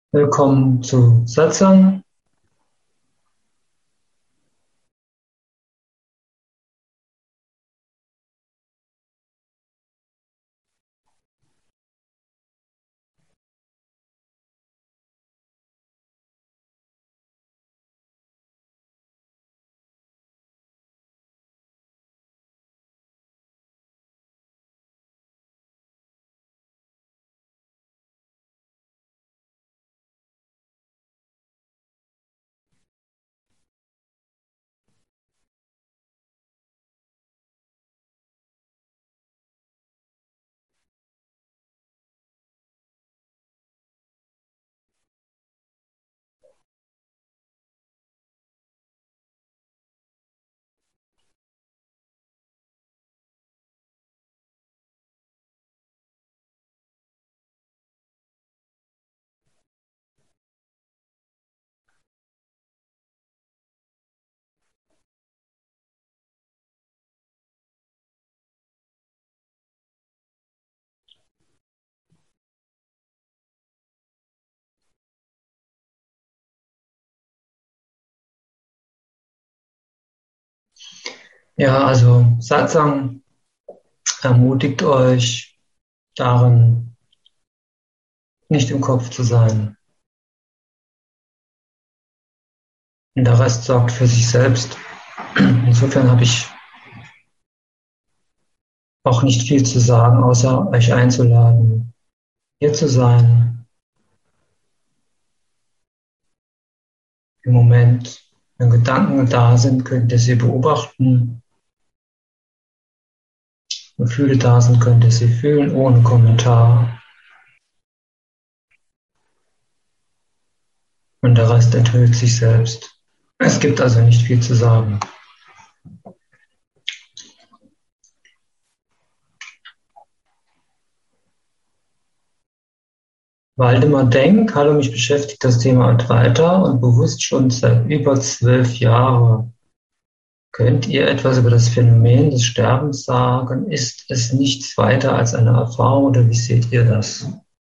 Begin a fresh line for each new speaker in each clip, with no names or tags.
Willkommen zu Satsang. Ja, also Satsang ermutigt euch darin, nicht im Kopf zu sein. Und der Rest sorgt für sich selbst. Insofern habe ich auch nicht viel zu sagen, außer euch einzuladen, hier zu sein. Im Moment, wenn Gedanken da sind, könnt ihr sie beobachten. Wenn Gefühle da sind, könnt ihr sie fühlen, ohne Kommentar. Und der Rest enthüllt sich selbst. Es gibt also nicht viel zu sagen. Waldemar Denk, hallo, mich beschäftigt das Thema Advaita und bewusst schon seit über 12 Jahren. Könnt ihr etwas über das Phänomen des Sterbens sagen? Ist es nichts weiter als eine Erfahrung oder wie seht ihr das?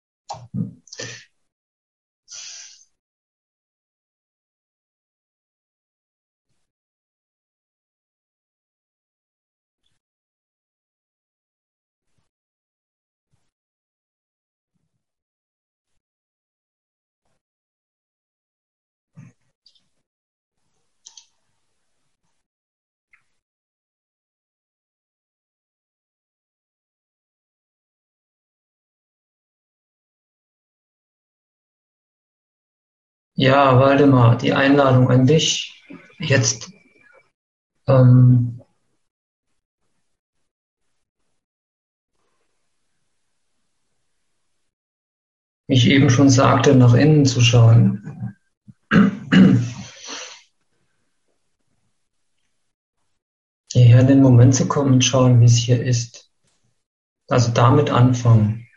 Ja, Waldemar, die Einladung an dich, jetzt wie ich eben schon sagte, nach innen zu schauen. Hierher in den Moment zu kommen und schauen, wie es hier ist. Also damit anfangen.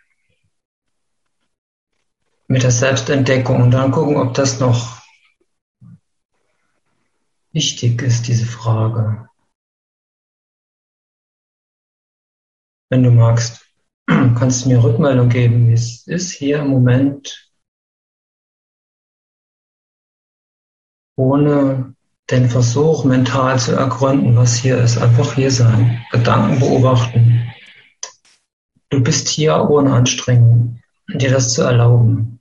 Mit der Selbstentdeckung und dann gucken, ob das noch wichtig ist, diese Frage. Wenn du magst, kannst du mir Rückmeldung geben, wie es ist hier im Moment, ohne den Versuch, mental zu ergründen, was hier ist. Einfach hier sein, Gedanken beobachten. Du bist hier ohne Anstrengung, dir das zu erlauben.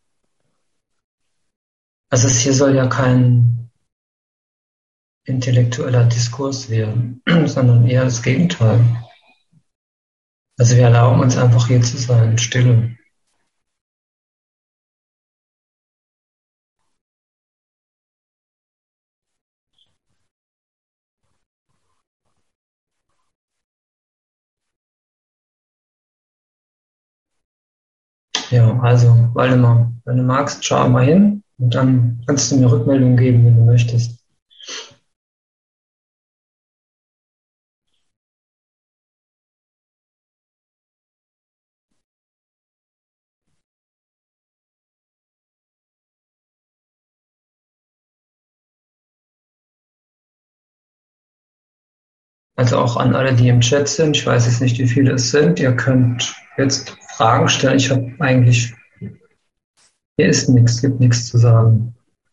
Also es hier soll ja kein intellektueller Diskurs werden, sondern eher das Gegenteil. Also wir erlauben uns einfach hier zu sein, Stille. Ja, also Waldemar, wenn du magst, schau mal hin und dann kannst du mir Rückmeldung geben, wenn du möchtest. Also auch an alle, die im Chat sind. Ich weiß jetzt nicht, wie viele es sind. Ihr könnt jetzt Fragen stellen. Ich habe eigentlich Hier ist nichts, gibt nichts zu sagen.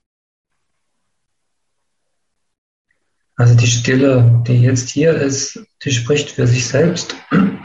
Also die Stille, die jetzt hier ist, die spricht für sich selbst.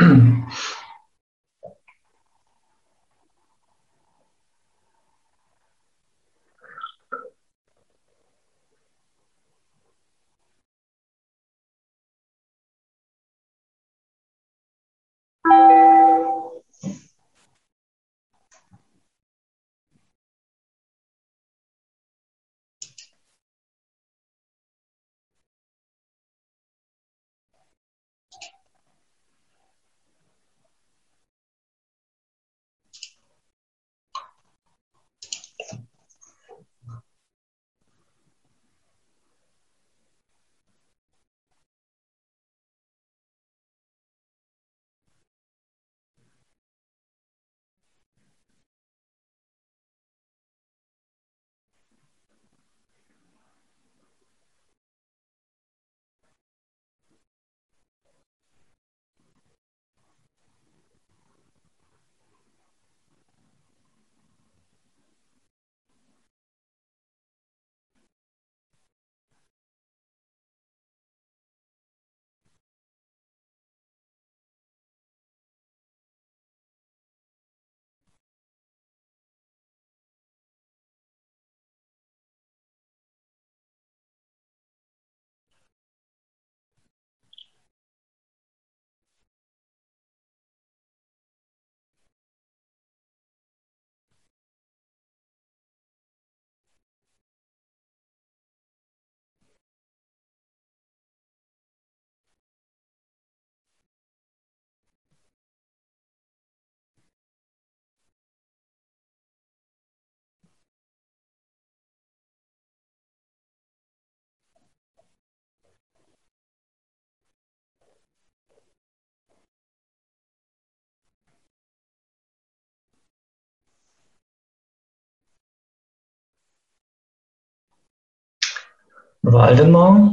Waldemar,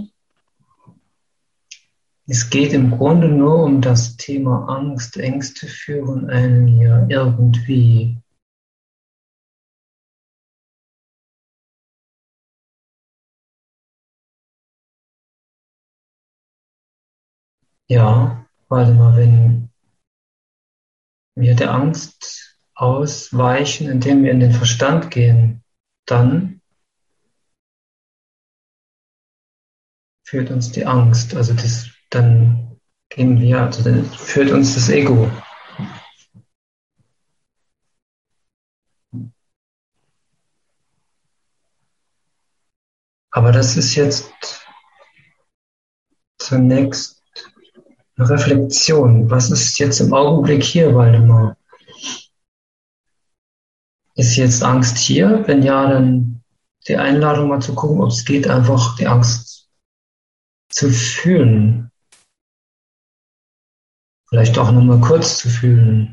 es geht im Grunde nur um das Thema Angst. Ängste führen einen ja irgendwie. Ja, Waldemar, wenn wir der Angst ausweichen, indem wir in den Verstand gehen, dann führt uns die Angst. Also dann gehen wir, also dann führt uns das Ego. Aber das ist jetzt zunächst eine Reflexion. Was ist jetzt im Augenblick hier, Waldemar? Ist jetzt Angst hier? Wenn ja, dann die Einladung mal zu gucken, ob es geht, einfach die Angst zu fühlen. Vielleicht auch nur mal kurz zu fühlen.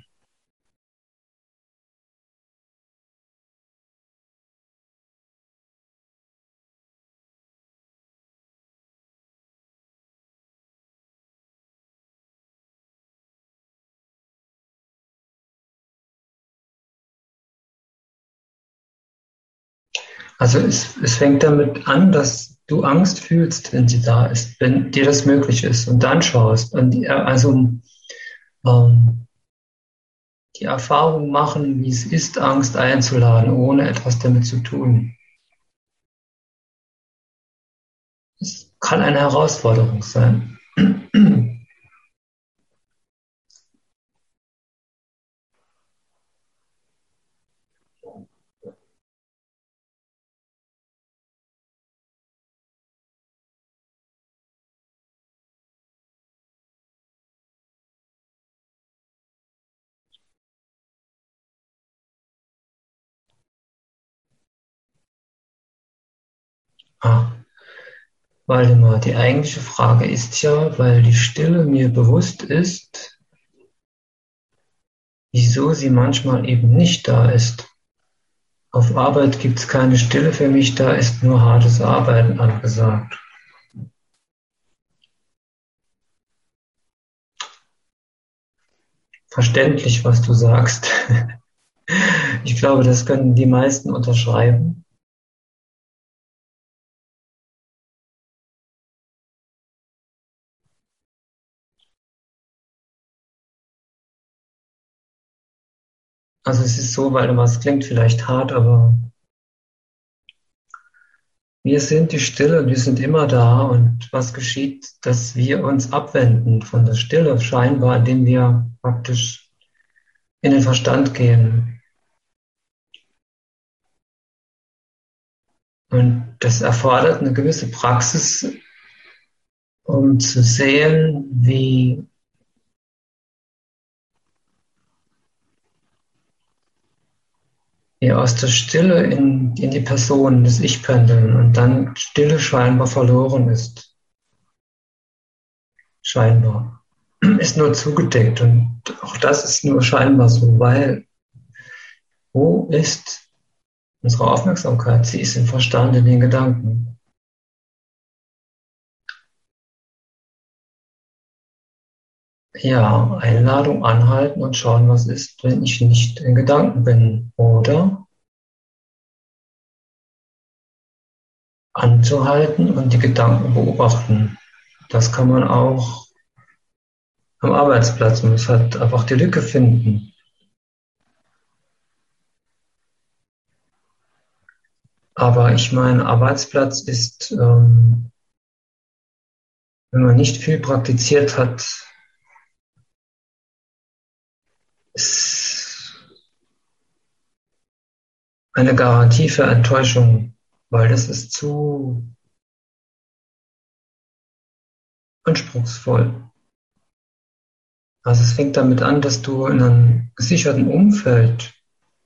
Also es fängt damit an, dass du Angst fühlst, wenn sie da ist, wenn dir das möglich ist und dann schaust und ähm, die Erfahrung machen, wie es ist, Angst einzuladen, ohne etwas damit zu tun. Es kann eine Herausforderung sein. Ah, Waldemar, die eigentliche Frage ist ja, weil die Stille mir bewusst ist, wieso sie manchmal eben nicht da ist. Auf Arbeit gibt es keine Stille für mich, da ist nur hartes Arbeiten angesagt. Verständlich, was du sagst. Ich glaube, das können die meisten unterschreiben. Also es ist so, weil es klingt vielleicht hart, aber wir sind die Stille und wir sind immer da. Und was geschieht, dass wir uns abwenden von der Stille, scheinbar, indem wir praktisch in den Verstand gehen. Und das erfordert eine gewisse Praxis, um zu sehen, wie wir aus der Stille in die Person, das Ich pendeln und dann Stille scheinbar verloren ist. Scheinbar. Ist nur zugedeckt und auch das ist nur scheinbar so, weil wo ist unsere Aufmerksamkeit? Sie ist im Verstand, in den Gedanken. Ja, Einladung anhalten und schauen, was ist, wenn ich nicht in Gedanken bin. Oder anzuhalten und die Gedanken beobachten. Das kann man auch am Arbeitsplatz. Man muss halt einfach die Lücke finden. Aber ich meine, Arbeitsplatz ist, wenn man nicht viel praktiziert hat, ist eine Garantie für Enttäuschung, weil das ist zu anspruchsvoll. Also es fängt damit an, dass du in einem gesicherten Umfeld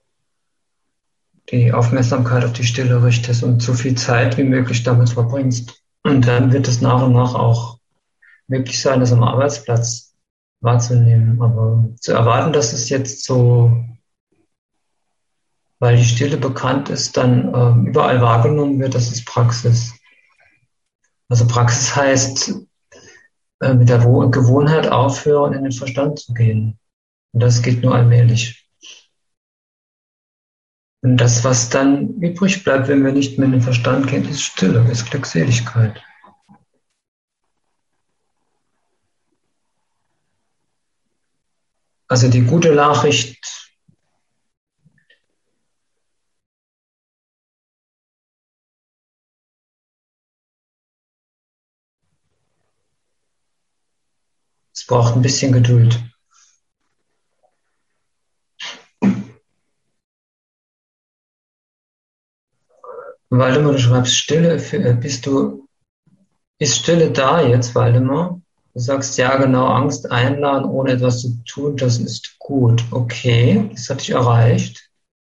die Aufmerksamkeit auf die Stille richtest und so viel Zeit wie möglich damit verbringst. Und dann wird es nach und nach auch möglich sein, das am Arbeitsplatz wahrzunehmen. Aber zu erwarten, dass es jetzt so, weil die Stille bekannt ist, dann überall wahrgenommen wird, das ist Praxis. Also Praxis heißt, mit der Gewohnheit aufhören, in den Verstand zu gehen. Und das geht nur allmählich. Und das, was dann übrig bleibt, wenn wir nicht mehr in den Verstand gehen, ist Stille, ist Glückseligkeit. Also die gute Nachricht, es braucht ein bisschen Geduld. Waldemar, du schreibst Stille, ist Stille da jetzt, Waldemar? Du sagst, ja, genau, Angst einladen, ohne etwas zu tun, das ist gut. Okay, das hatte ich erreicht.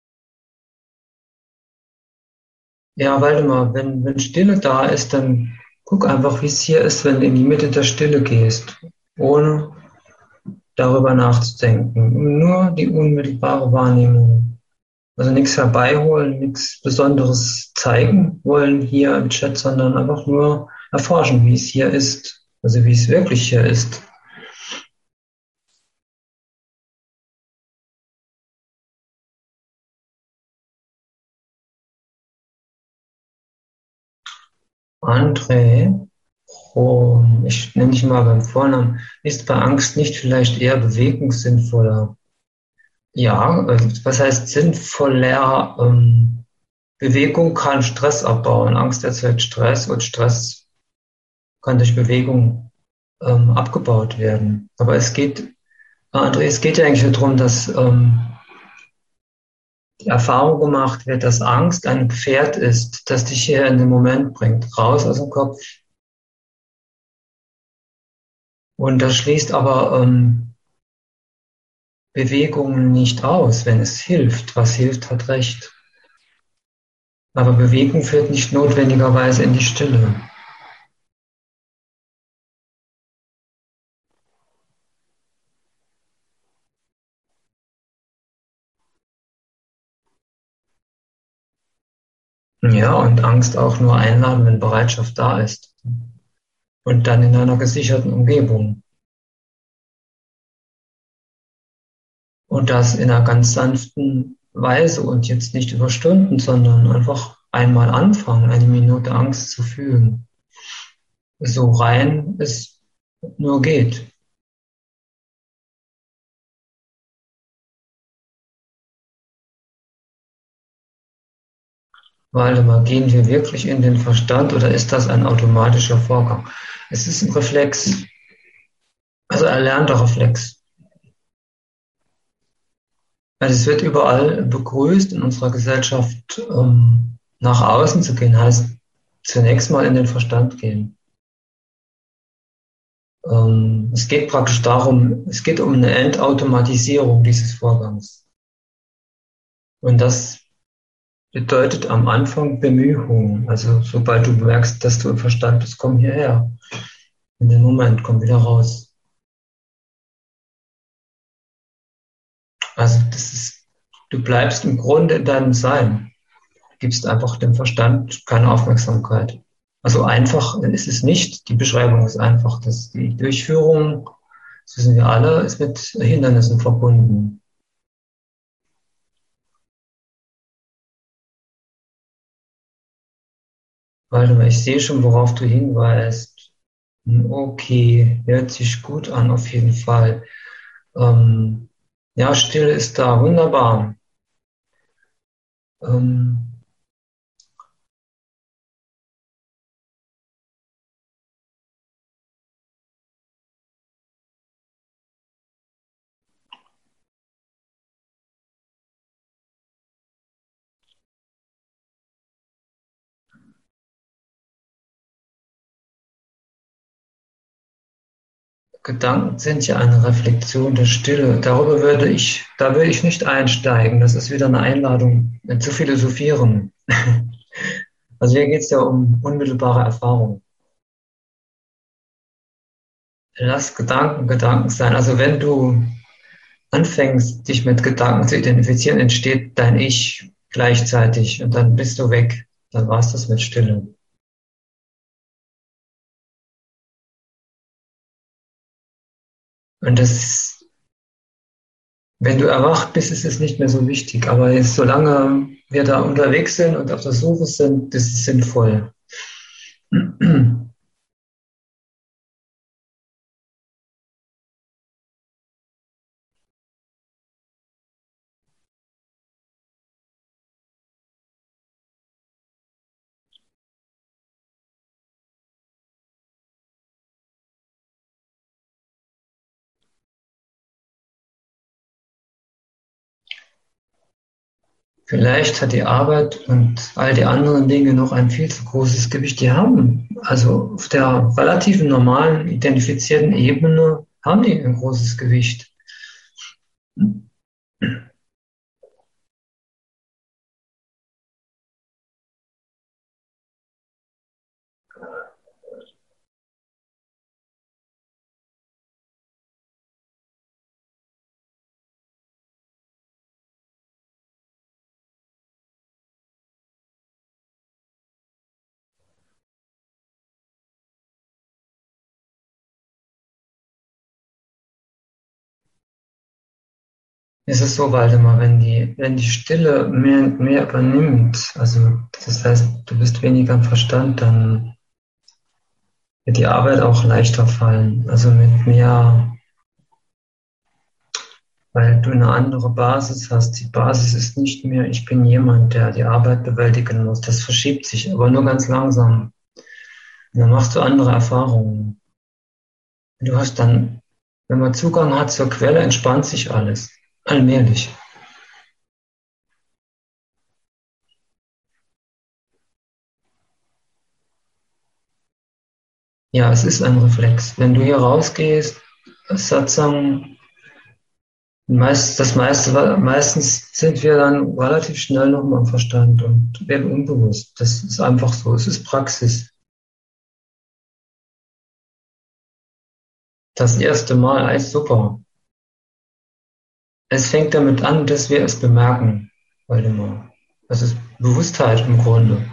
Ja, Waldemar, wenn Stille da ist, dann guck einfach, wie es hier ist, wenn du in die Mitte der Stille gehst, ohne darüber nachzudenken. Nur die unmittelbare Wahrnehmung. Also nichts herbeiholen, nichts Besonderes zeigen wollen hier im Chat, sondern einfach nur erforschen, wie es hier ist. Also wie es wirklich hier ist. André, ich nenne dich mal beim Vornamen, ist bei Angst nicht vielleicht eher Bewegung sinnvoller? Ja, was heißt sinnvoller? Bewegung kann Stress abbauen. Angst erzeugt Stress und Stress kann durch Bewegung abgebaut werden. Aber André, es geht ja eigentlich nur darum, dass die Erfahrung gemacht wird, dass Angst ein Pferd ist, das dich hier in den Moment bringt, raus aus dem Kopf. Und das schließt aber Bewegungen nicht aus, wenn es hilft. Was hilft, hat recht. Aber Bewegung führt nicht notwendigerweise in die Stille. Ja, und Angst auch nur einladen, wenn Bereitschaft da ist. Und dann in einer gesicherten Umgebung. Und das in einer ganz sanften Weise und jetzt nicht über Stunden, sondern einfach einmal anfangen, eine Minute Angst zu fühlen. So rein es nur geht. Waldemar, gehen wir wirklich in den Verstand oder ist das ein automatischer Vorgang? Es ist ein Reflex, also erlernter Reflex. Weil es wird überall begrüßt in unserer Gesellschaft, nach außen zu gehen, heißt zunächst mal in den Verstand gehen. Es geht praktisch darum, es geht um eine Entautomatisierung dieses Vorgangs. Und das bedeutet am Anfang Bemühung. Also sobald du merkst, dass du im Verstand bist, komm hierher. In den Moment, komm wieder raus. Also das ist, du bleibst im Grunde in deinem Sein. Gibst einfach dem Verstand keine Aufmerksamkeit. Also einfach ist es nicht. Die Beschreibung ist einfach, dass die Durchführung, das wissen wir alle, ist mit Hindernissen verbunden. Warte mal, ich sehe schon, worauf du hinweist. Okay, hört sich gut an, auf jeden Fall. Ähm, ja, Stille ist da, wunderbar. Ähm, Gedanken sind ja eine Reflexion der Stille. Da würde ich nicht einsteigen. Das ist wieder eine Einladung zu philosophieren. Also hier geht es ja um unmittelbare Erfahrung. Lass Gedanken Gedanken sein. Also wenn du anfängst, dich mit Gedanken zu identifizieren, entsteht dein Ich gleichzeitig und dann bist du weg. Dann war es das mit Stille. Und das, wenn du erwacht bist, ist es nicht mehr so wichtig. Aber jetzt, solange wir da unterwegs sind und auf der Suche sind, ist es sinnvoll. Vielleicht hat die Arbeit und all die anderen Dinge noch ein viel zu großes Gewicht. Die haben, also auf der relativen normalen, identifizierten Ebene, haben die ein großes Gewicht. Es ist so, Waldemar, wenn die Stille mehr und mehr übernimmt, also das heißt, du bist weniger im Verstand, dann wird die Arbeit auch leichter fallen. Also mit mehr, weil du eine andere Basis hast. Die Basis ist nicht mehr, ich bin jemand, der die Arbeit bewältigen muss. Das verschiebt sich, aber nur ganz langsam. Und dann machst du andere Erfahrungen. Du hast dann, wenn man Zugang hat zur Quelle, entspannt sich alles. Allmählich. Ja, es ist ein Reflex. Wenn du hier rausgehst, Satsang, meistens sind wir dann relativ schnell nochmal im Verstand und werden unbewusst. Das ist einfach so. Es ist Praxis. Das erste Mal, alles super. Es fängt damit an, dass wir es bemerken, Waldemar. Das ist Bewusstheit im Grunde.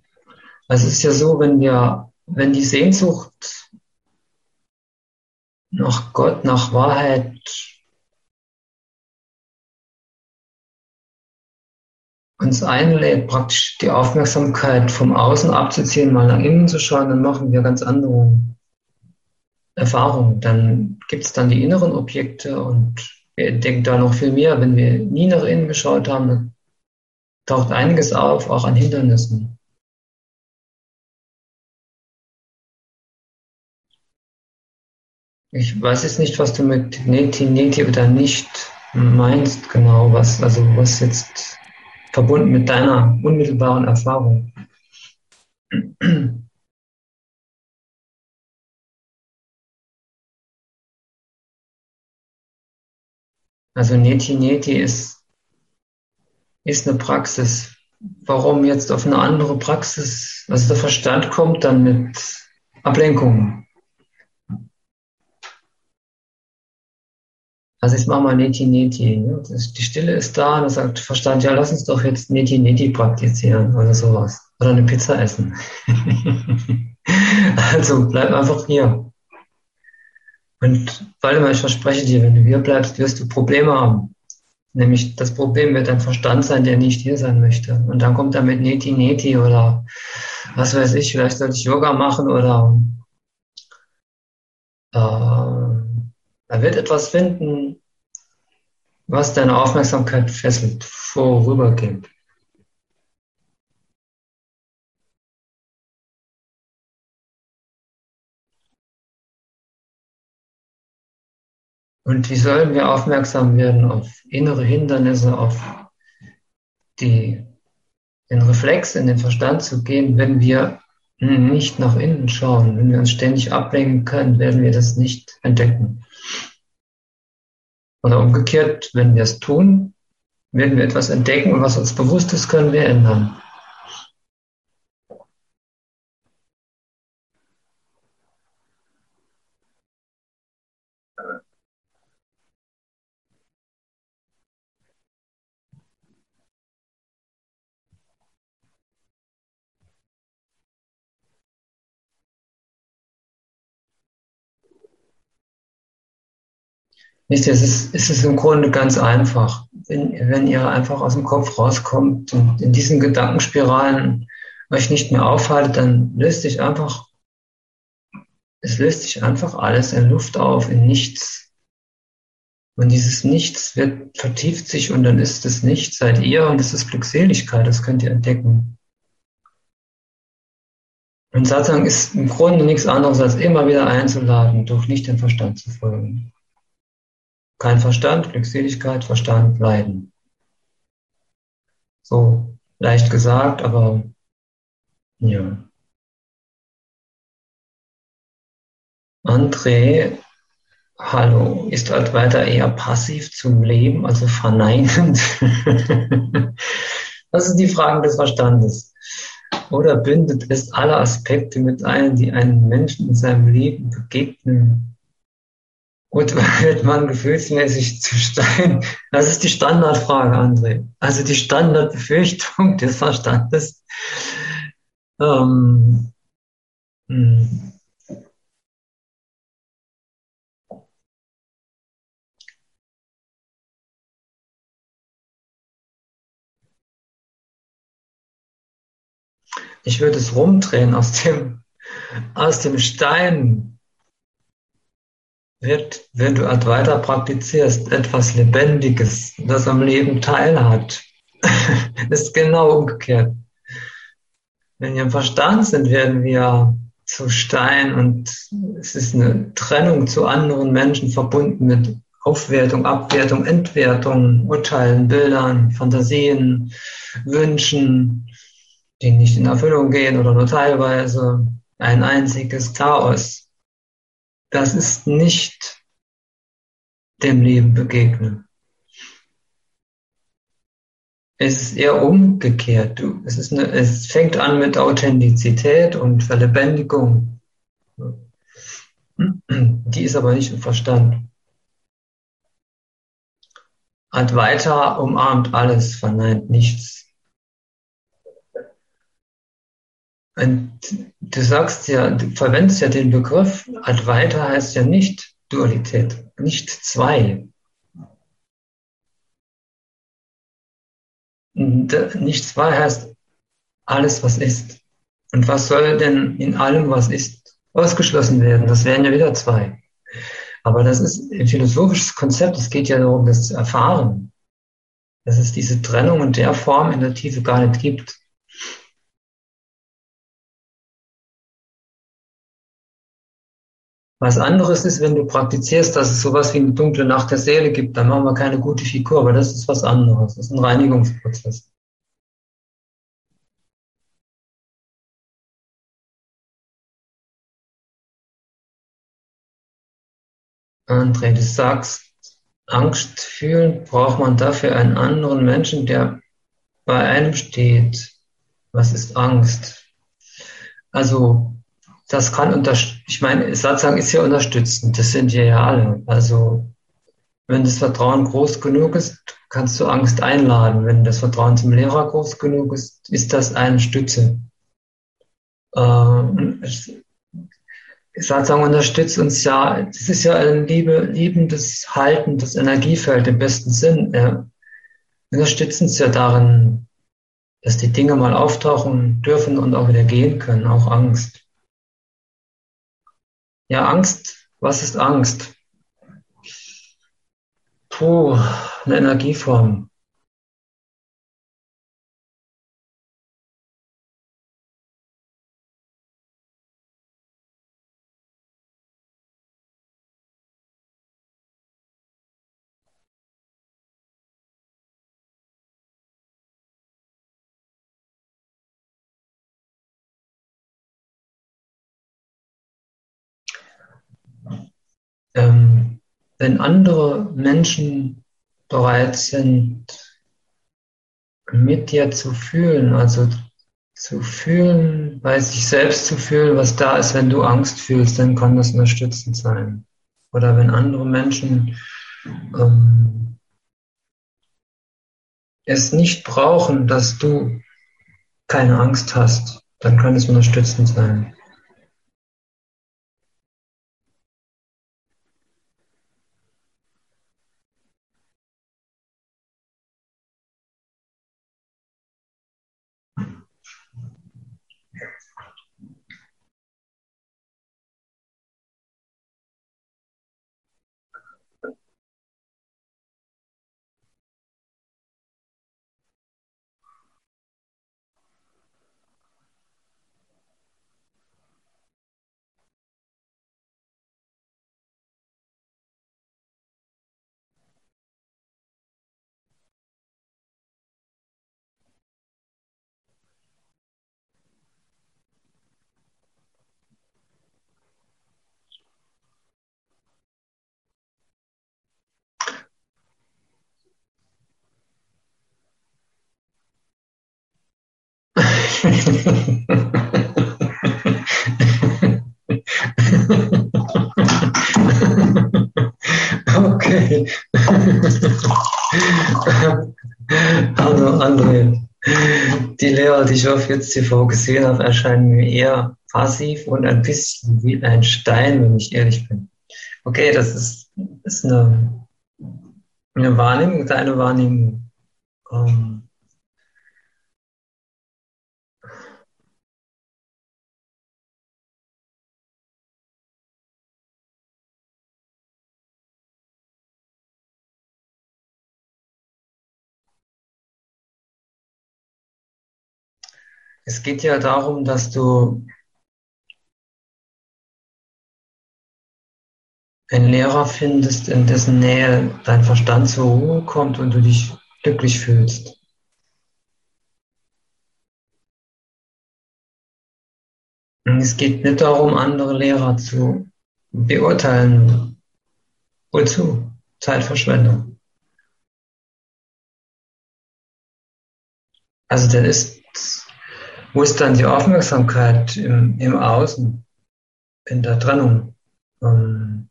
Also es ist ja so, wenn die Sehnsucht nach Gott, nach Wahrheit uns einlädt, praktisch die Aufmerksamkeit vom Außen abzuziehen, mal nach innen zu schauen, dann machen wir ganz andere Erfahrungen. Dann gibt es dann die inneren Objekte und wir entdecken da noch viel mehr. Wenn wir nie nach innen geschaut haben, dann taucht einiges auf, auch an Hindernissen. Ich weiß jetzt nicht, was du mit Neti oder nicht meinst, genau, was jetzt verbunden mit deiner unmittelbaren Erfahrung. Also Neti ist eine Praxis. Warum jetzt auf eine andere Praxis? Also der Verstand kommt dann mit Ablenkungen. Also ich mache mal Neti. Ne? Die Stille ist da, da sagt Verstand, ja, lass uns doch jetzt Neti praktizieren oder sowas. Oder eine Pizza essen. Also bleib einfach hier. Und weil ich verspreche dir, wenn du hier bleibst, wirst du Probleme haben. Nämlich das Problem wird dein Verstand sein, der nicht hier sein möchte. Und dann kommt er mit Neti oder was weiß ich, vielleicht sollte ich Yoga machen oder er wird etwas finden, was deine Aufmerksamkeit fesselt, vorübergehend. Und wie sollen wir aufmerksam werden auf innere Hindernisse, auf die, den Reflex in den Verstand zu gehen, wenn wir nicht nach innen schauen? Wenn wir uns ständig ablenken können, werden wir das nicht entdecken. Oder umgekehrt, wenn wir es tun, werden wir etwas entdecken und was uns bewusst ist, können wir ändern. Nicht, es ist im Grunde ganz einfach. Wenn ihr einfach aus dem Kopf rauskommt und in diesen Gedankenspiralen euch nicht mehr aufhaltet, dann es löst sich einfach alles in Luft auf, in nichts. Und dieses Nichts vertieft sich und dann ist es Nichts, seid ihr und es ist Glückseligkeit, das könnt ihr entdecken. Und Satsang ist im Grunde nichts anderes, als immer wieder einzuladen, durch nicht den Verstand zu folgen. Kein Verstand, Glückseligkeit, Verstand, Leiden. So leicht gesagt, aber ja. André, hallo, ist Advaita eher passiv zum Leben, also verneinend? Das sind die Fragen des Verstandes. Oder bindet es alle Aspekte mit ein, die einem Menschen in seinem Leben begegnen? Und wird man gefühlsmäßig zu Stein? Das ist die Standardfrage, André. Also die Standardbefürchtung des Verstandes. Ähm, hm. Ich würde es rumdrehen. Aus dem Stein wird, wenn du Advaita praktizierst, etwas Lebendiges, das am Leben teilhat. Das ist genau umgekehrt. Wenn wir im Verstand sind, werden wir zu Stein und es ist eine Trennung zu anderen Menschen verbunden mit Aufwertung, Abwertung, Entwertung, Urteilen, Bildern, Fantasien, Wünschen, die nicht in Erfüllung gehen oder nur teilweise. Ein einziges Chaos. Das ist nicht dem Leben begegnen. Es ist eher umgekehrt. Es fängt an mit Authentizität und Verlebendigung. Die ist aber nicht im Verstand. Advaita umarmt alles, verneint nichts. Und du verwendest ja den Begriff, Advaita heißt ja nicht Dualität, nicht zwei. Und, nicht zwei heißt alles, was ist. Und was soll denn in allem, was ist, ausgeschlossen werden? Das wären ja wieder zwei. Aber das ist ein philosophisches Konzept. Es geht ja darum, das zu erfahren, dass es diese Trennung in der Form in der Tiefe gar nicht gibt. Was anderes ist, wenn du praktizierst, dass es sowas wie eine dunkle Nacht der Seele gibt, dann machen wir keine gute Figur, aber das ist was anderes. Das ist ein Reinigungsprozess. André, du sagst, Angst fühlen braucht man dafür einen anderen Menschen, der bei einem steht. Was ist Angst? Also, das kann ich meine, Satzang ist ja unterstützend, das sind wir ja alle. Also, wenn das Vertrauen groß genug ist, kannst du Angst einladen. Wenn das Vertrauen zum Lehrer groß genug ist, ist das eine Stütze. Äh, Satzang unterstützt uns ja, das ist ja ein liebendes, haltendes Energiefeld im besten Sinn. Er unterstützt uns ja darin, dass die Dinge mal auftauchen dürfen und auch wieder gehen können, auch Angst. Ja, Angst, was ist Angst? Puh, eine Energieform. Ähm, Wenn andere Menschen bereit sind, mit dir zu fühlen, also zu fühlen, bei sich selbst zu fühlen, was da ist, wenn du Angst fühlst, dann kann das unterstützend sein. Oder wenn andere Menschen ähm, es nicht brauchen, dass du keine Angst hast, dann kann es unterstützend sein. Okay. Also André, die Lehrer, die ich auf jetzt TV gesehen habe, erscheinen mir eher passiv und ein bisschen wie ein Stein, wenn ich ehrlich bin. Okay, ist eine Wahrnehmung, deine Wahrnehmung. Ähm, Es geht ja darum, dass du einen Lehrer findest, in dessen Nähe dein Verstand zur Ruhe kommt und du dich glücklich fühlst. Und es geht nicht darum, andere Lehrer zu beurteilen. Wozu? Zeitverschwendung. Also der ist, wo ist dann die Aufmerksamkeit im Außen, in der Trennung? Ähm,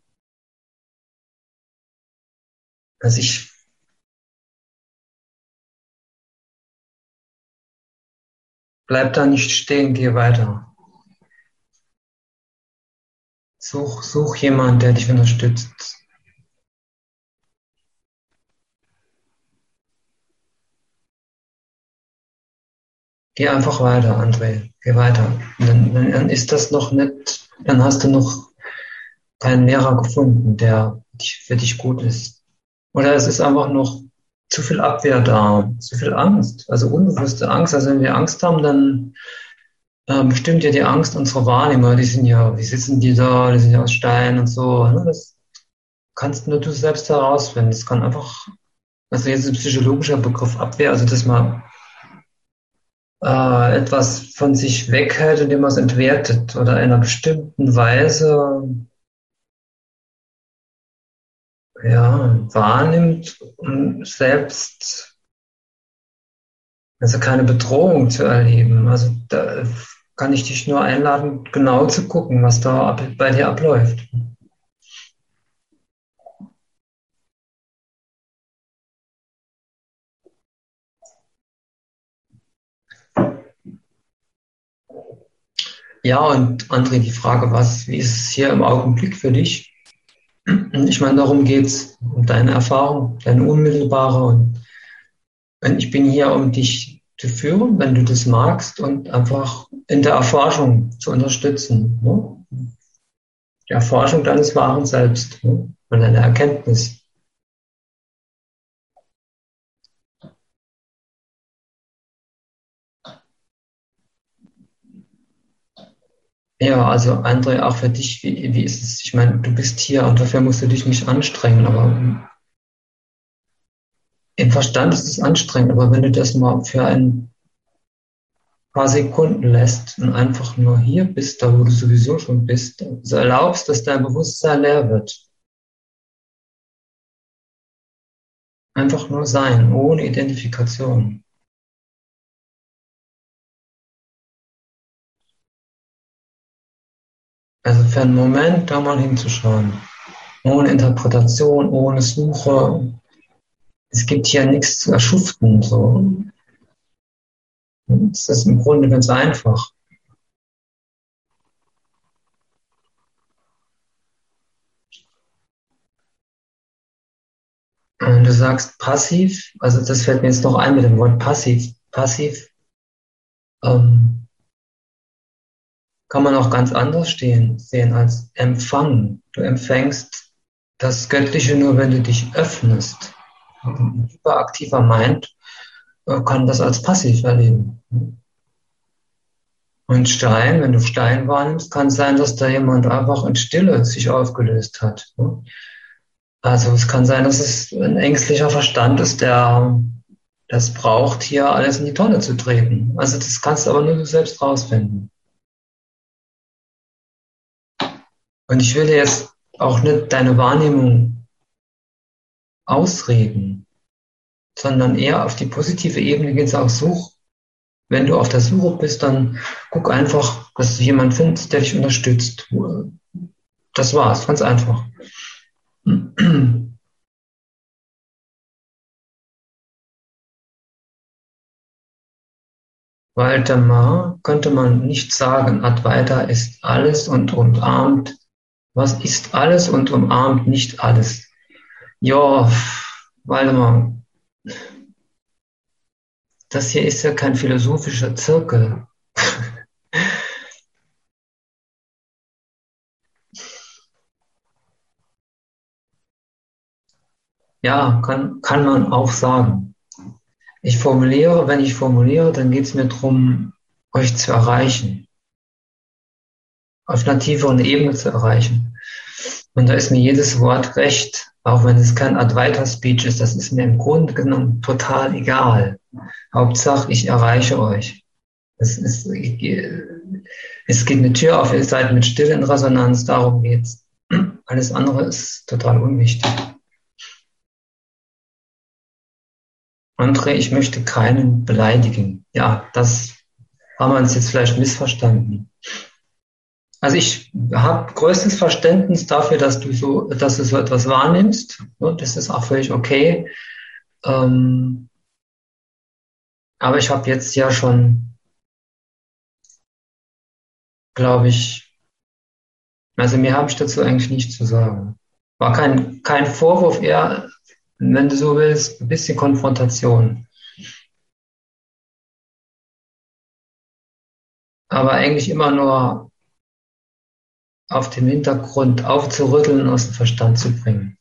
also ich bleib da nicht stehen, gehe weiter. Such jemanden, der dich unterstützt. Geh einfach weiter, André. Geh weiter. Dann ist das noch nicht, dann hast du noch keinen Lehrer gefunden, der für dich gut ist. Oder es ist einfach noch zu viel Abwehr da, zu viel Angst, also unbewusste Angst. Also wenn wir Angst haben, dann bestimmt ja die Angst unsere Wahrnehmer. Die sind ja, wie sitzen die da? Die sind ja aus Stein und so. Ne? Das kannst nur du selbst herausfinden. Das kann einfach, also jetzt ein psychologischer Begriff Abwehr, also dass man etwas von sich weghält, indem man es entwertet oder in einer bestimmten Weise ja, wahrnimmt, um selbst also keine Bedrohung zu erleben. Also da kann ich dich nur einladen, genau zu gucken, was da bei dir abläuft. Ja, und André, die Frage, wie ist es hier im Augenblick für dich? Ich meine, darum geht's, um deine Erfahrung, deine unmittelbare. Und ich bin hier, um dich zu führen, wenn du das magst, und einfach in der Erforschung zu unterstützen. Ne? Die Erforschung deines wahren Selbst, ne? Und deine Erkenntnis. Ja, also André, auch für dich, wie ist es? Ich meine, du bist hier und dafür musst du dich nicht anstrengen, aber im Verstand ist es anstrengend, aber wenn du das mal für ein paar Sekunden lässt und einfach nur hier bist, da wo du sowieso schon bist, so erlaubst, dass dein Bewusstsein leer wird. Einfach nur sein, ohne Identifikation. Also für einen Moment da mal hinzuschauen. Ohne Interpretation, ohne Suche. Es gibt hier nichts zu erschuften. So. Es ist im Grunde ganz einfach. Du sagst passiv, also das fällt mir jetzt noch ein mit dem Wort passiv. Passiv ähm, kann man auch ganz anders sehen als empfangen. Du empfängst das Göttliche nur, wenn du dich öffnest. Ein hyperaktiver Mind kann das als passiv erleben. Und Stein, wenn du Stein wahrnimmst, kann es sein, dass da jemand einfach in Stille sich aufgelöst hat. Also es kann sein, dass es ein ängstlicher Verstand ist, der das braucht, hier alles in die Tonne zu treten. Also das kannst du aber nur du selbst rausfinden. Und ich will dir jetzt auch nicht deine Wahrnehmung ausreden, sondern eher auf die positive Ebene gehen, auch such. Wenn du auf der Suche bist, dann guck einfach, dass du jemanden findest, der dich unterstützt. Das war's, ganz einfach. Waldemar könnte man nicht sagen, Advaita ist alles und umarmt. Was ist alles und umarmt nicht alles? Ja, Waldemar, das hier ist ja kein philosophischer Zirkel. Ja, kann man auch sagen. Wenn ich formuliere, dann geht es mir darum, euch zu erreichen, auf einer tieferen Ebene zu erreichen. Und da ist mir jedes Wort recht, auch wenn es kein Advaita-Speech ist, das ist mir im Grunde genommen total egal. Hauptsache, ich erreiche euch. Es geht eine Tür auf, ihr seid mit Stille in Resonanz, darum geht's. Alles andere ist total unwichtig. André, ich möchte keinen beleidigen. Ja, das haben wir uns jetzt vielleicht missverstanden. Also ich habe größtes Verständnis dafür, dass du so etwas wahrnimmst. Und das ist auch völlig okay. Ähm, aber ich habe jetzt ja schon, glaube ich, Also mir habe ich dazu eigentlich nichts zu sagen. War kein Vorwurf, eher, wenn du so willst, ein bisschen Konfrontation. Aber eigentlich immer nur auf dem Hintergrund aufzurütteln und aus dem Verstand zu bringen.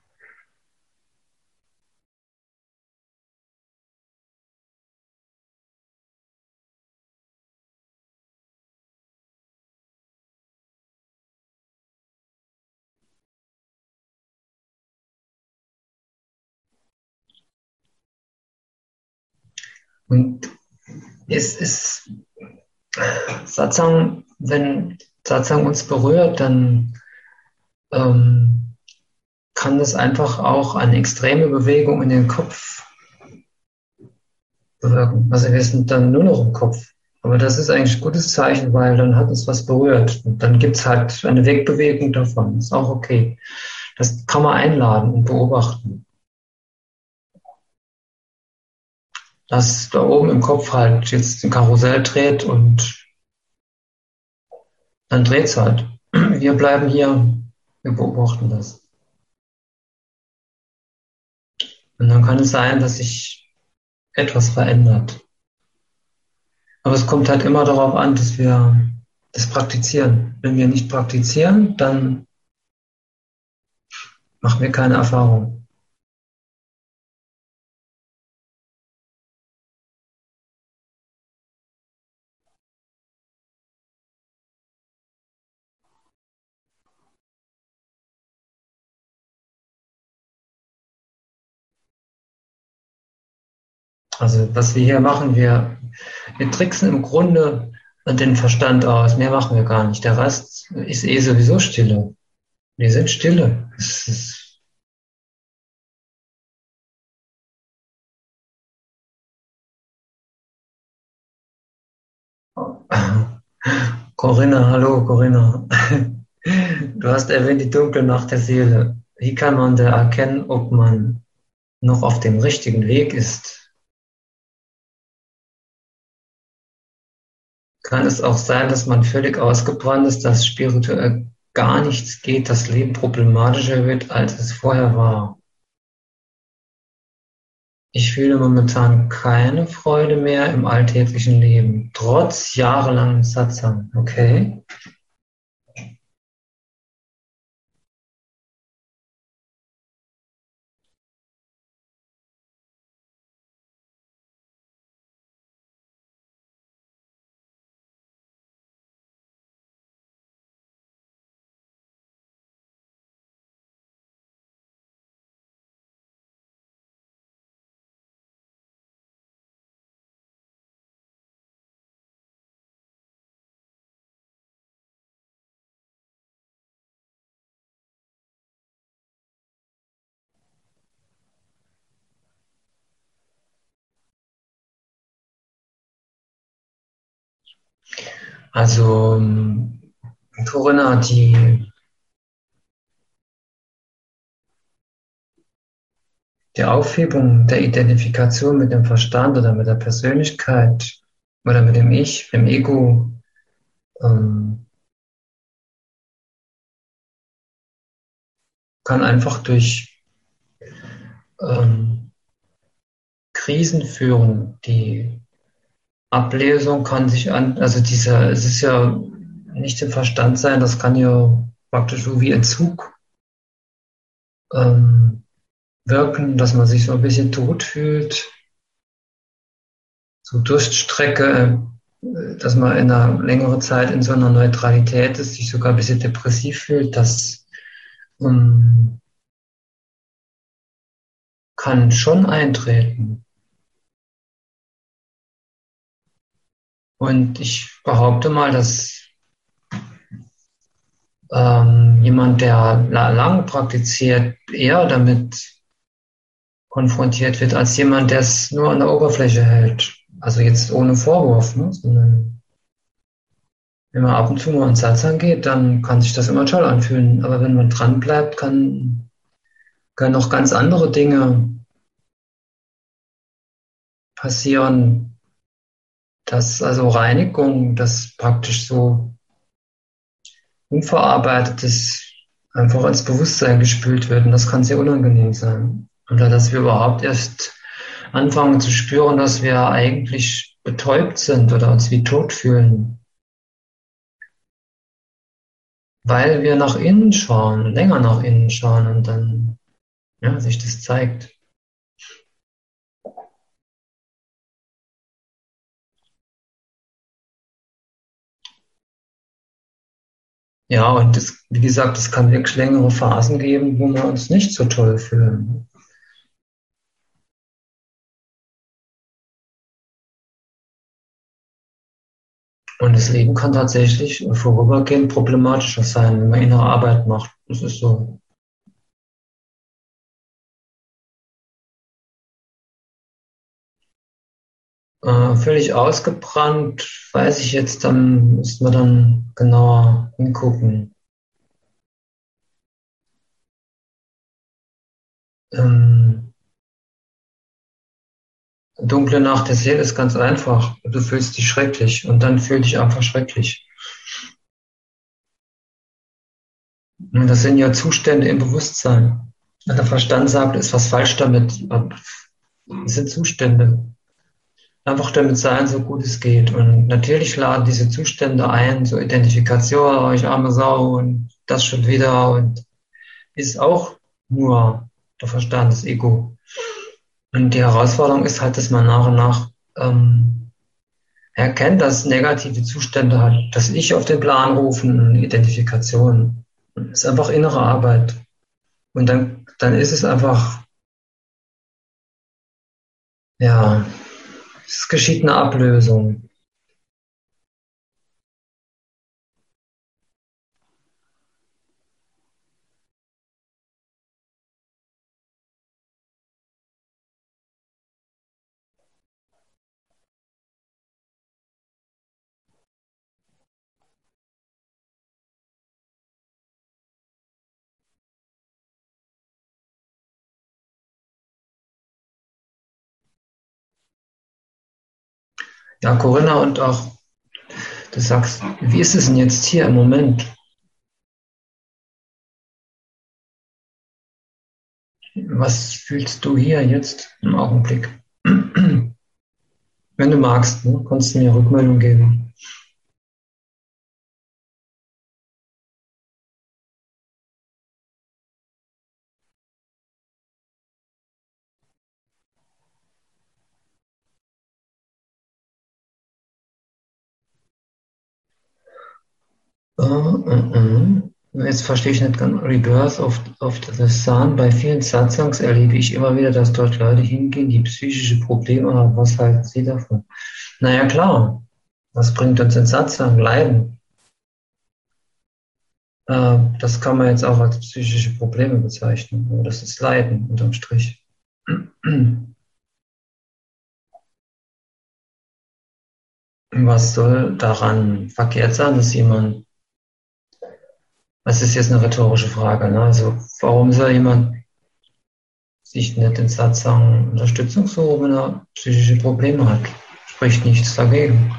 Und es ist Satsang, wenn Satsang uns berührt, dann ähm, kann es einfach auch eine extreme Bewegung in den Kopf bewirken. Also wir sind dann nur noch im Kopf. Aber das ist eigentlich ein gutes Zeichen, weil dann hat uns was berührt. Und dann gibt es halt eine Wegbewegung davon. Ist auch okay. Das kann man einladen und beobachten. Dass da oben im Kopf halt jetzt ein Karussell dreht und dann dreht es halt. Wir bleiben hier, wir beobachten das. Und dann kann es sein, dass sich etwas verändert. Aber es kommt halt immer darauf an, dass wir das praktizieren. Wenn wir nicht praktizieren, dann machen wir keine Erfahrung. Also was wir hier machen, wir tricksen im Grunde den Verstand aus. Mehr machen wir gar nicht. Der Rest ist eh sowieso Stille. Wir sind Stille. Es ist, Corinna, hallo Corinna. Du hast erwähnt die dunkle Nacht der Seele. Wie kann man da erkennen, ob man noch auf dem richtigen Weg ist? Kann es auch sein, dass man völlig ausgebrannt ist, dass spirituell gar nichts geht, das Leben problematischer wird, als es vorher war? Ich fühle momentan keine Freude mehr im alltäglichen Leben, trotz jahrelangem Satsang. Okay? Also, Corinna, die Aufhebung der Identifikation mit dem Verstand oder mit der Persönlichkeit oder mit dem Ich, dem Ego, ähm, kann einfach durch ähm, Krisen führen. Die Ablesung kann sich also es ist ja nicht im Verstand sein, das kann ja praktisch so wie Entzug ähm, wirken, dass man sich so ein bisschen tot fühlt, so Durststrecke, dass man in einer längeren Zeit in so einer Neutralität ist, sich sogar ein bisschen depressiv fühlt, das ähm, kann schon eintreten. Und ich behaupte mal, dass jemand, der lang praktiziert, eher damit konfrontiert wird, als jemand, der es nur an der Oberfläche hält. Also jetzt ohne Vorwurf, ne? Sondern wenn man ab und zu mal ins Satsang geht, dann kann sich das immer toll anfühlen. Aber wenn man dran bleibt, können noch ganz andere Dinge passieren, dass also Reinigung, das praktisch so Unverarbeitetes einfach ins Bewusstsein gespült wird. Und das kann sehr unangenehm sein. Oder dass wir überhaupt erst anfangen zu spüren, dass wir eigentlich betäubt sind oder uns wie tot fühlen, weil wir nach innen schauen, länger nach innen schauen und dann ja, sich das zeigt. Ja, und das, wie gesagt, es kann wirklich längere Phasen geben, wo wir uns nicht so toll fühlen. Und das Leben kann tatsächlich vorübergehend problematischer sein, wenn man innere Arbeit macht. Das ist so. Völlig ausgebrannt, weiß ich jetzt, dann müssen wir dann genauer hingucken. Ähm, Dunkle Nacht der Seele ist ganz einfach. Du fühlst dich schrecklich und dann fühl dich einfach schrecklich. Und das sind ja Zustände im Bewusstsein. Wenn der Verstand sagt, ist was falsch damit. Das sind Zustände. Einfach damit sein, so gut es geht. Und natürlich laden diese Zustände ein, so Identifikation, oh, ich arme Sau und das schon wieder und ist auch nur der Verstand, das Ego. Und die Herausforderung ist halt, dass man nach und nach erkennt, dass negative Zustände hat, dass Ich auf den Plan rufen, Identifikation. Das ist einfach innere Arbeit. Und dann ist es einfach, ja, es geschieht eine Ablösung. Ja, Corinna, und auch, du sagst, wie ist es denn jetzt hier im Moment? Was fühlst du hier jetzt im Augenblick? Wenn du magst, ne, kannst du mir Rückmeldung geben. Jetzt verstehe ich nicht ganz. Rebirth of the Sun. Bei vielen Satsangs erlebe ich immer wieder, dass dort Leute hingehen, die psychische Probleme haben. Was halten Sie davon? Naja, klar. Was bringt uns in Satsang? Leiden. Das kann man jetzt auch als psychische Probleme bezeichnen. Aber das ist Leiden unterm Strich. Was soll daran verkehrt sein, dass jemand, das ist jetzt eine rhetorische Frage, ne? Also warum soll jemand sich nicht in Satsang Unterstützung suchen, wenn er psychische Probleme hat? Spricht nichts dagegen.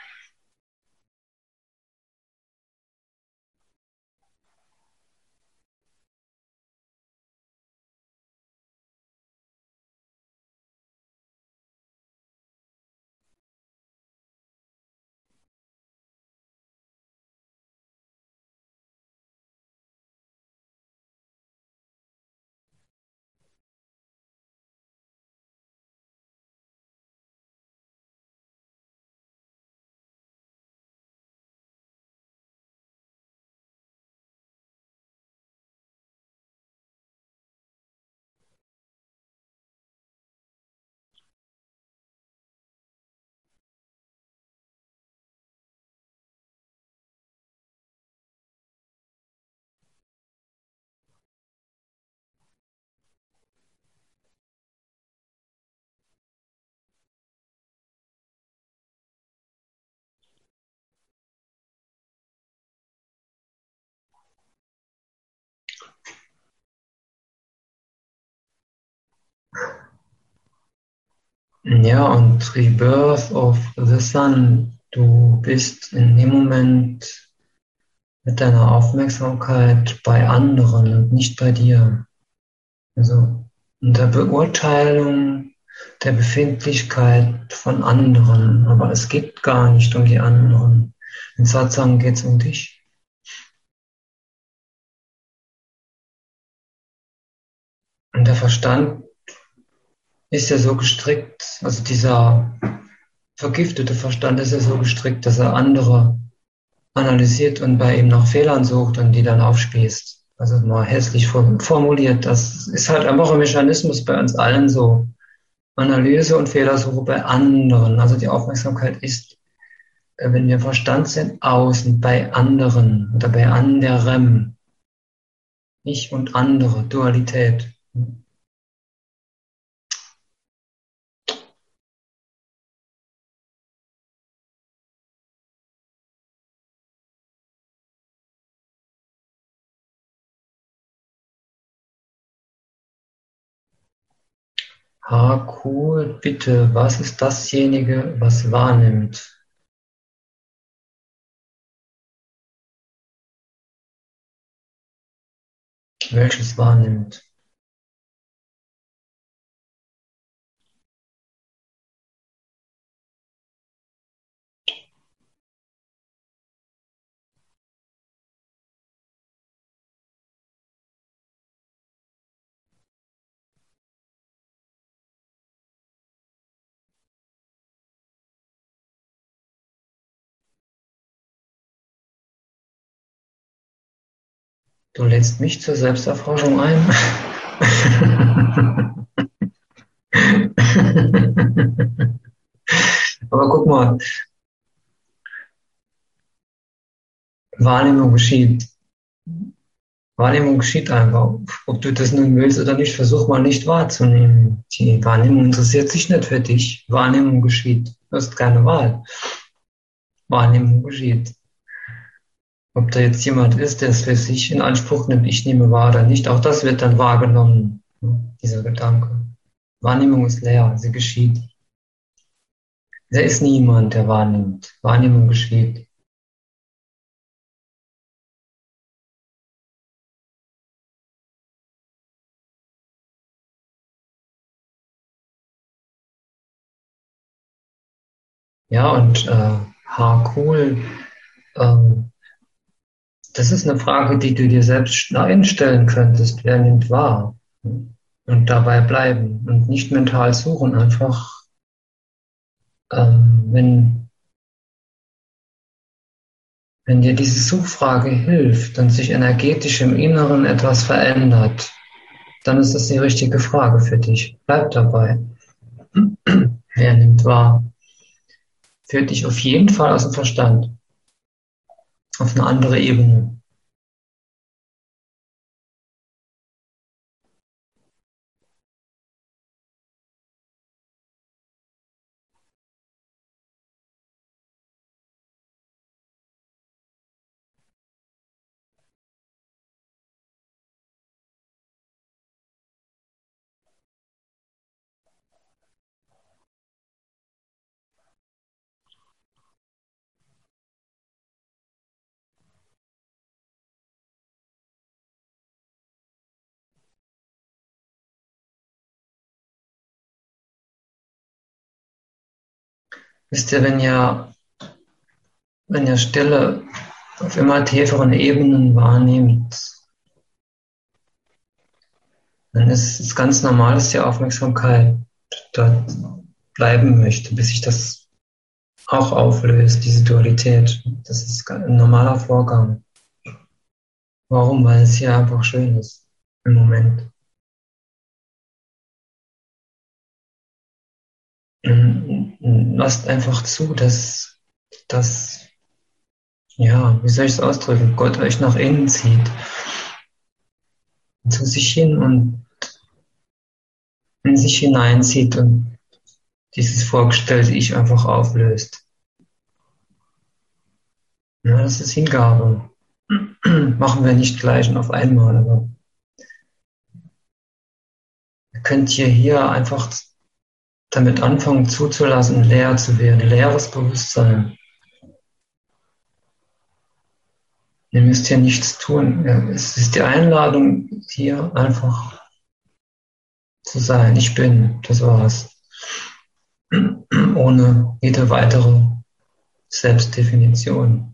Ja, und Rebirth of the Sun, du bist in dem Moment mit deiner Aufmerksamkeit bei anderen und nicht bei dir. Also unter Beurteilung der Befindlichkeit von anderen, aber es geht gar nicht um die anderen. In Satsang geht es um dich. Und der Verstand ist ja so gestrickt, also dieser vergiftete Verstand ist ja so gestrickt, dass er andere analysiert und bei ihm nach Fehlern sucht und die dann aufspießt. Also mal hässlich formuliert. Das ist halt einfach ein Mechanismus bei uns allen so. Analyse und Fehlersuche bei anderen. Also die Aufmerksamkeit ist, wenn wir im Verstand sind, außen, bei anderen oder bei anderem. Ich und andere, Dualität. Cool, bitte, was ist dasjenige, was wahrnimmt? Welches wahrnimmt? Du lädst mich zur Selbsterforschung ein? Aber guck mal, Wahrnehmung geschieht. Wahrnehmung geschieht einfach. Ob du das nun willst oder nicht, versuch mal nicht wahrzunehmen. Die Wahrnehmung interessiert sich nicht für dich. Wahrnehmung geschieht. Du hast keine Wahl. Wahrnehmung geschieht. Ob da jetzt jemand ist, der es für sich in Anspruch nimmt, ich nehme wahr oder nicht, auch das wird dann wahrgenommen, dieser Gedanke. Wahrnehmung ist leer, sie geschieht. Da ist niemand, der wahrnimmt. Wahrnehmung geschieht. Ja, und cool. Ähm, Das ist eine Frage, die du dir selbst einstellen könntest. Wer nimmt wahr? Und dabei bleiben und nicht mental suchen. Einfach, wenn, wenn dir diese Suchfrage hilft und sich energetisch im Inneren etwas verändert, dann ist das die richtige Frage für dich. Bleib dabei. Wer nimmt wahr? Führt dich auf jeden Fall aus dem Verstand, auf eine andere Ebene. Wisst ihr, wenn ihr Stille auf immer tieferen Ebenen wahrnehmt, dann ist es ganz normal, dass die Aufmerksamkeit dort bleiben möchte, bis sich das auch auflöst, diese Dualität. Das ist ein normaler Vorgang. Warum? Weil es hier einfach schön ist im Moment. Lasst einfach zu, dass, ja, wie soll ich es ausdrücken, Gott euch nach innen zieht, zu sich hin und in sich hineinzieht und dieses vorgestellte Ich einfach auflöst. Ja, das ist Hingabe. Machen wir nicht gleich und auf einmal, aber ihr könnt hier einfach damit anfangen zuzulassen, leer zu werden, leeres Bewusstsein. Ihr müsst hier nichts tun. Ja, es ist die Einladung, hier einfach zu sein. Ich bin, das war's. Ohne jede weitere Selbstdefinition.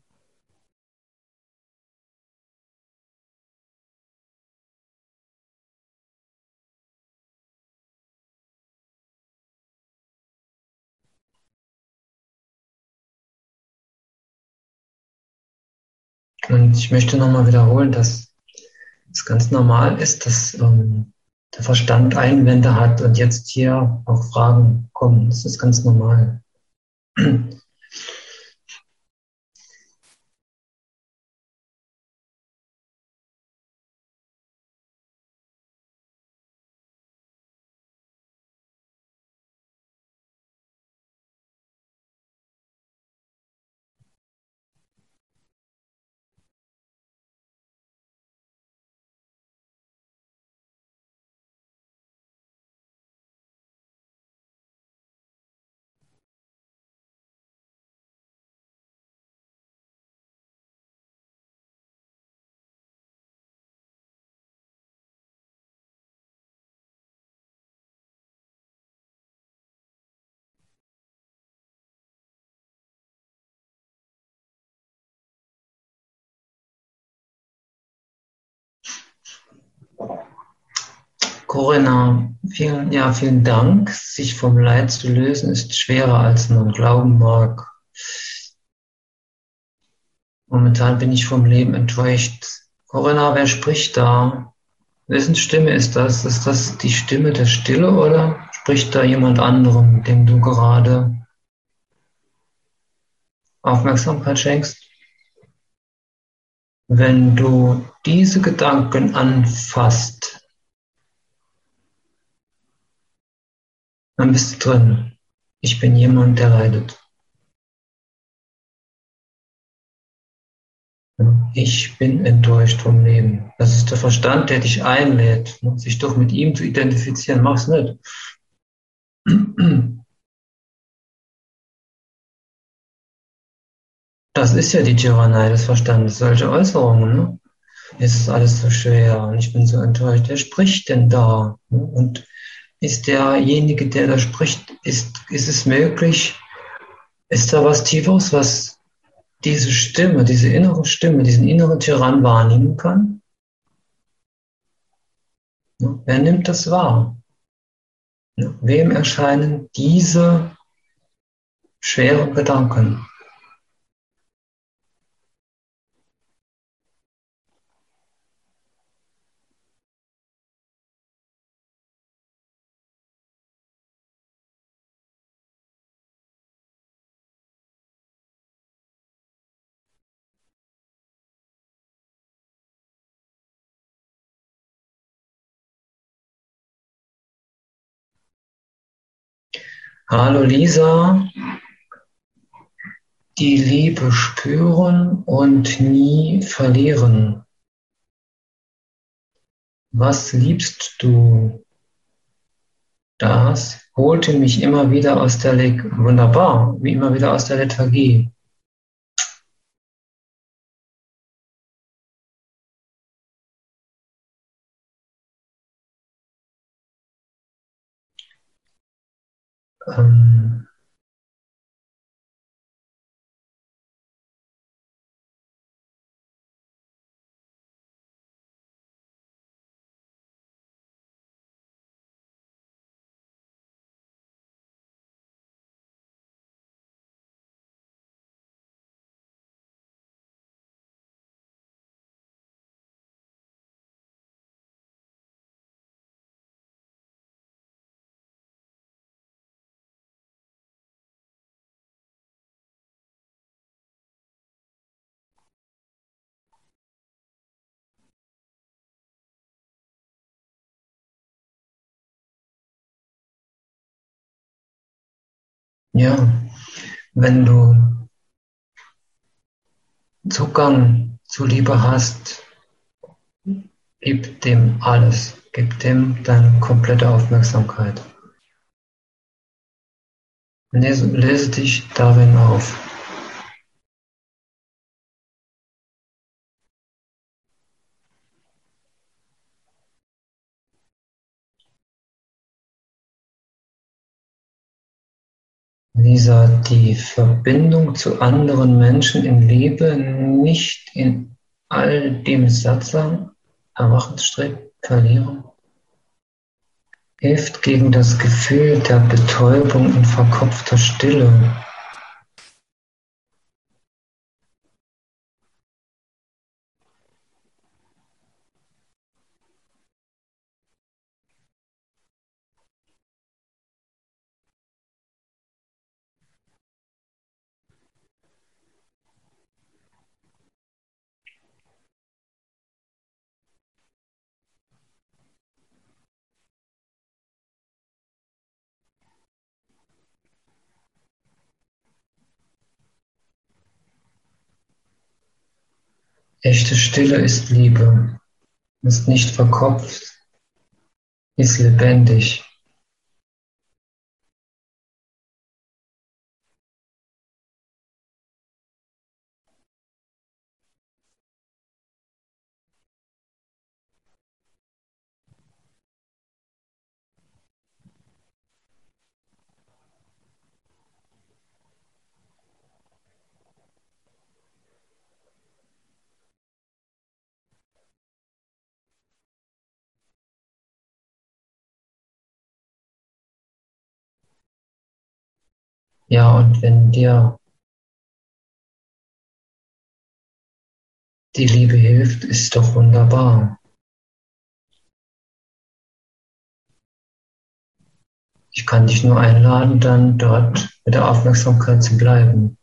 Und ich möchte nochmal wiederholen, dass es ganz normal ist, dass der Verstand Einwände hat und jetzt hier auch Fragen kommen. Das ist ganz normal. Corinna, vielen Dank. Sich vom Leid zu lösen ist schwerer, als man glauben mag. Momentan bin ich vom Leben enttäuscht. Corinna, wer spricht da? Wessen Stimme ist das? Ist das die Stimme der Stille oder spricht da jemand anderem, dem du gerade Aufmerksamkeit schenkst? Wenn du diese Gedanken anfasst, dann bist du drin. Ich bin jemand, der leidet. Ich bin enttäuscht vom Leben. Das ist der Verstand, der dich einlädt, sich doch mit ihm zu identifizieren. Mach's nicht. Das ist ja die Tyrannei des Verstandes, solche Äußerungen. Ne? Es ist alles so schwer und ich bin so enttäuscht. Wer spricht denn da? Und ist derjenige, der da spricht, ist es möglich, ist da was Tieferes, was diese Stimme, diese innere Stimme, diesen inneren Tyrann wahrnehmen kann? Wer nimmt das wahr? Wem erscheinen diese schweren Gedanken? Hallo Lisa, die Liebe spüren und nie verlieren. Was liebst du? Das holte mich immer wieder aus der wunderbar, wie immer wieder aus der Lethargie. Ähm, ja, wenn du Zugang zu Liebe hast, gib dem alles, gib dem deine komplette Aufmerksamkeit. Löse dich darin auf. Lisa, die Verbindung zu anderen Menschen in Liebe, nicht in all dem Sattsam, Erwachensstreben verlieren, hilft gegen das Gefühl der Betäubung und verkopfter Stille. Echte Stille ist Liebe, ist nicht verkopft, ist lebendig. Ja, und wenn dir die Liebe hilft, ist doch wunderbar. Ich kann dich nur einladen, dann dort mit der Aufmerksamkeit zu bleiben.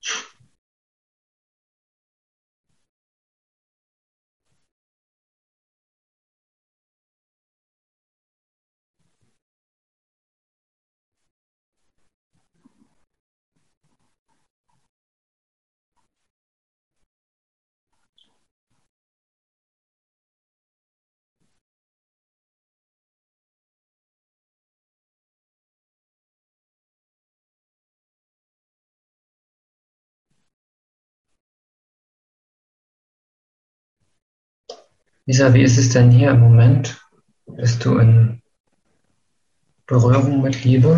Lisa, wie ist es denn hier im Moment? Bist du in Berührung mit Liebe?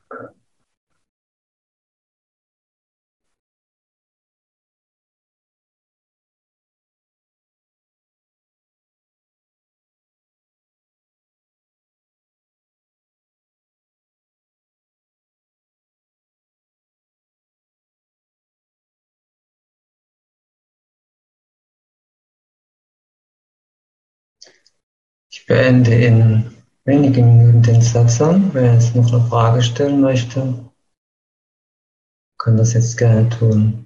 Ich beende in wenigen Minuten den Satz an. Wer jetzt noch eine Frage stellen möchte, kann das jetzt gerne tun.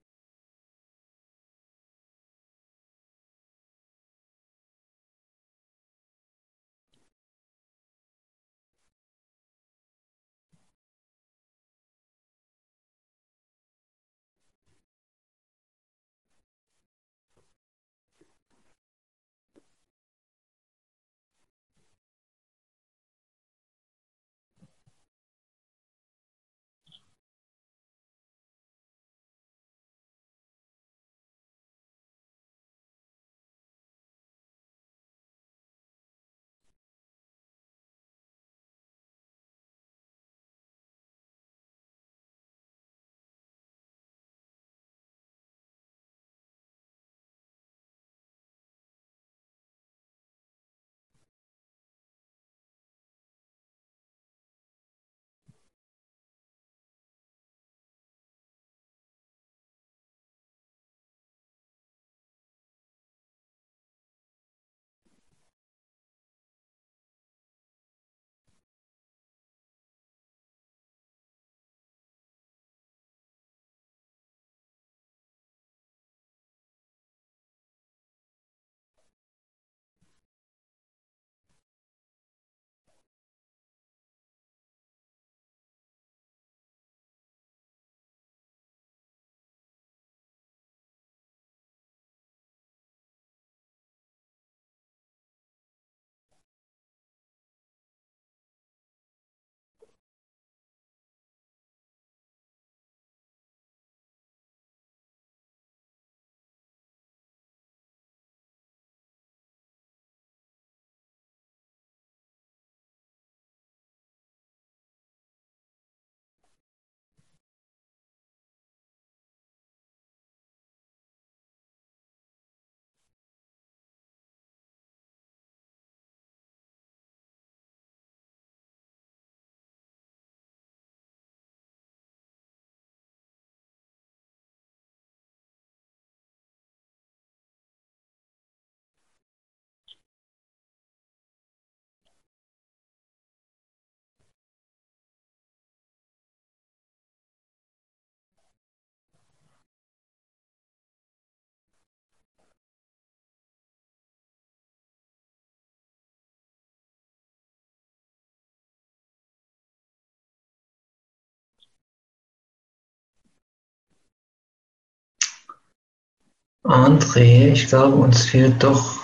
André, ich glaube, uns fehlt doch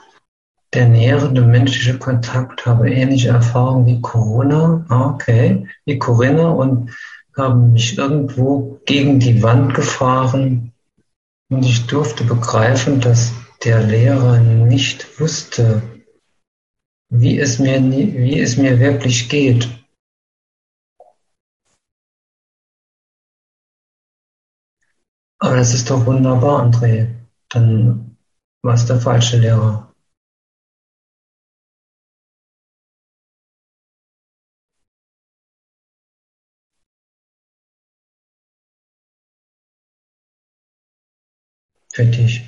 der nährende menschliche Kontakt. Habe ähnliche Erfahrungen wie Corona, okay, wie Corinna und haben mich irgendwo gegen die Wand gefahren und ich durfte begreifen, dass der Lehrer nicht wusste, wie es mir wirklich geht. Aber das ist doch wunderbar, André. Dann war es der falsche Lehrer für dich.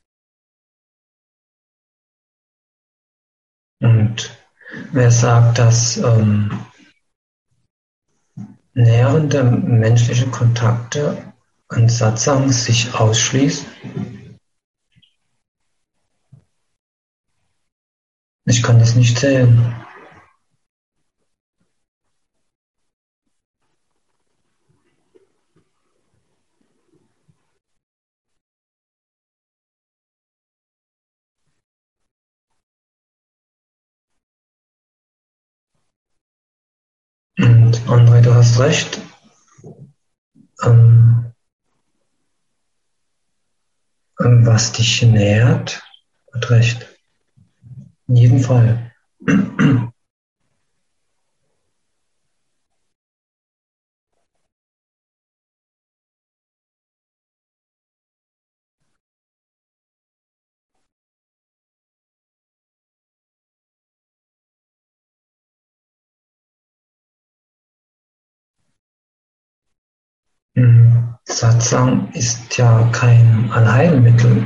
Und wer sagt, dass nährende menschliche Kontakte und Satsang sich ausschließen? Ich kann das nicht sehen. Und André, du hast recht. Ähm, was dich nährt, hat recht. In jedem Fall. Satsang ist ja kein Allheilmittel.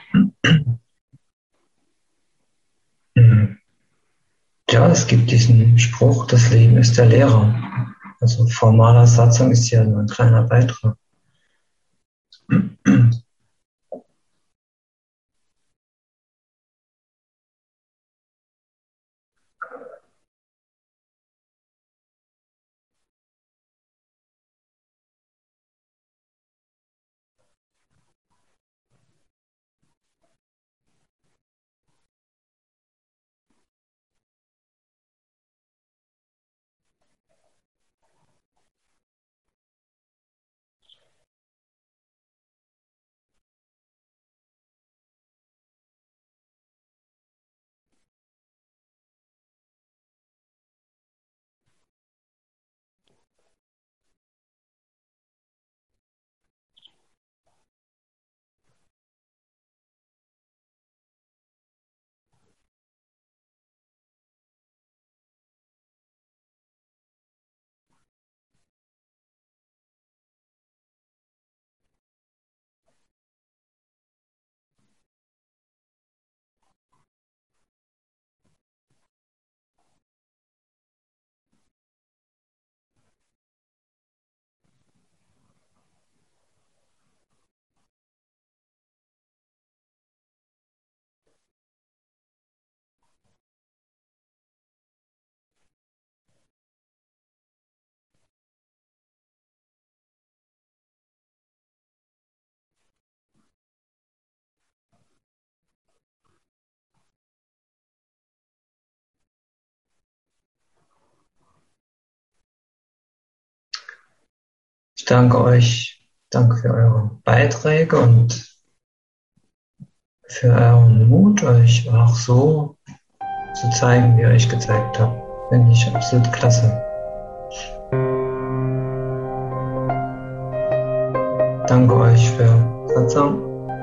Hm, Ja, es gibt diesen Spruch, das Leben ist der Lehrer. Also formaler Satsang ist ja nur ein kleiner Beitrag. Ich danke euch, danke für eure Beiträge und für euren Mut, euch auch so zu zeigen, wie ihr euch gezeigt habt. Finde ich absolut klasse. Danke euch für Satsang.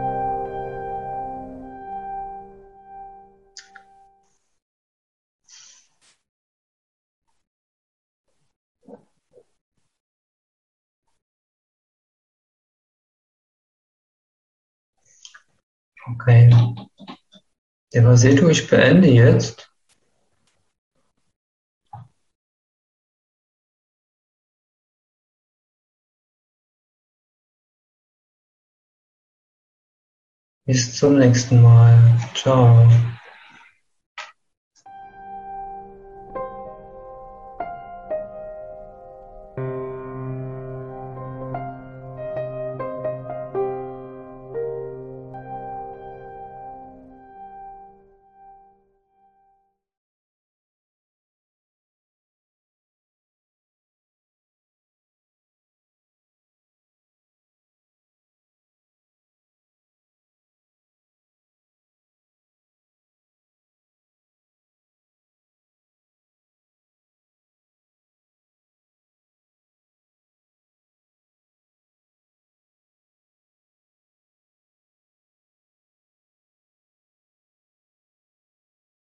Okay. Devasetu, ich beende jetzt. Bis zum nächsten Mal. Ciao.